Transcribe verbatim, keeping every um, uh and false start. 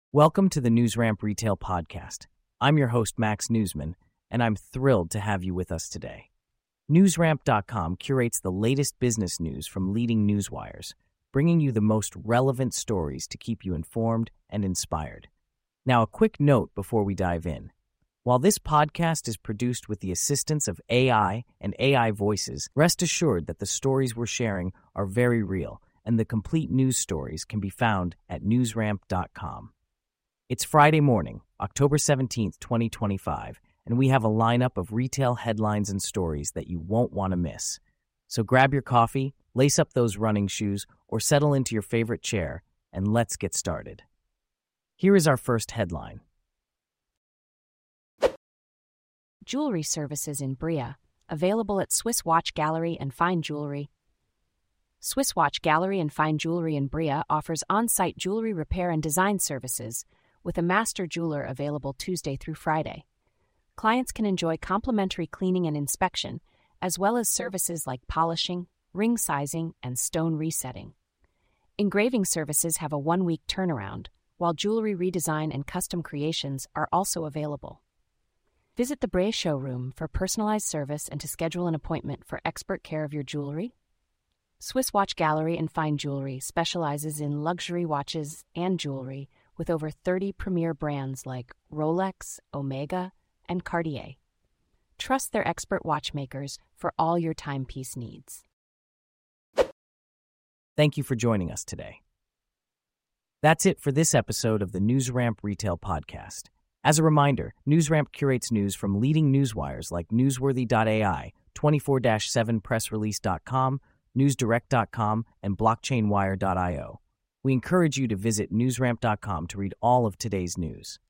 Welcome to the NewsRamp Retail Podcast. I'm your host, Max Newsman, and I'm thrilled to have you with us today. NewsRamp dot com curates the latest business news from leading newswires, bringing you the most relevant stories to keep you informed and inspired. Now, a quick note before we dive in. While this podcast is produced with the assistance of A I and A I voices, rest assured that the stories we're sharing are very real, and the complete news stories can be found at NewsRamp dot com. It's Friday morning, October seventeenth, twenty twenty-five, and we have a lineup of retail headlines and stories that you won't want to miss. So grab your coffee, lace up those running shoes, or settle into your favorite chair, and let's get started. Here is our first headline. Jewelry services in Bria, available at Swiss Watch Gallery and Fine Jewelry. Swiss Watch Gallery and Fine Jewelry in Bria offers on-site jewelry repair and design services, with a master jeweler available Tuesday through Friday. Clients can enjoy complimentary cleaning and inspection, as well as services like polishing, ring sizing, and stone resetting. Engraving services have a one-week turnaround, while jewelry redesign and custom creations are also available. Visit the Bray showroom for personalized service and to schedule an appointment for expert care of your jewelry. Swiss Watch Gallery and Fine Jewelry specializes in luxury watches and jewelry with over thirty premier brands like Rolex, Omega, and Cartier. Trust their expert watchmakers for all your timepiece needs. Thank you for joining us today. That's it for this episode of the NewsRamp Retail Podcast. As a reminder, NewsRamp curates news from leading newswires like Newsworthy dot A I, twenty-four seven press release dot com, newsdirect dot com, and blockchain wire dot io. We encourage you to visit NewsRamp dot com to read all of today's news.